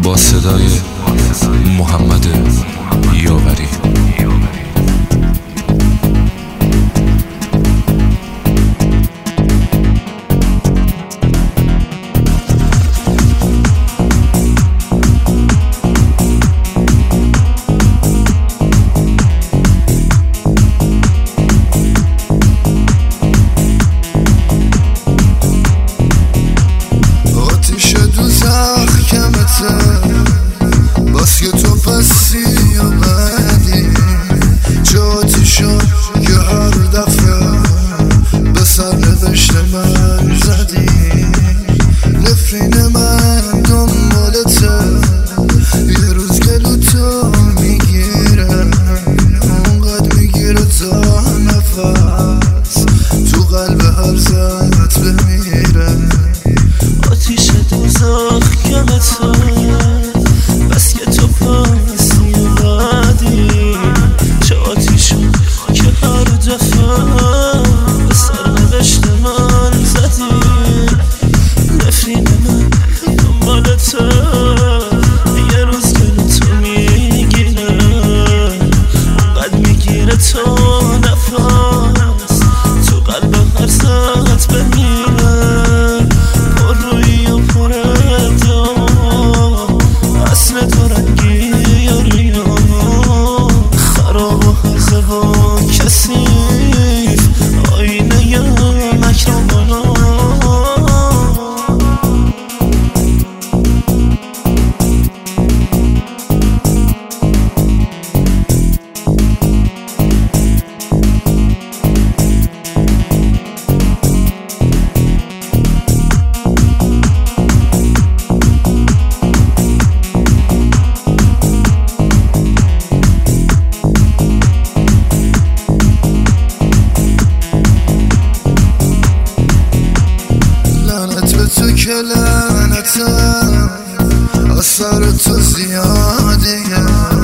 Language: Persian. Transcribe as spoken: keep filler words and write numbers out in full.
با صدای محمد یاوری. بس که تو پسی و بعدی چه آتیشا که هر دفعه به سر نوشت من زدی. نفرین من دنبالته یه روز گلو تو میگیره، اونقدر میگیره تا نفس تو قلب هر زنت بمیره. آتیش دوزخ کمته بس که تو پسی بعدی چه آتیشو که هر دفعه به سر نوشت من زدی. نفرین من دنبالته یه روز گلو تو میگیره، اونقدر میگیره تا نفس تو قلب هر زنت بمیره. پر روی و پر ادام اصل تو رنگی یاریا خراب و حرزه و کسیف آینه ی مکرمانا. تو که لعنتم اثر تو زیادیه،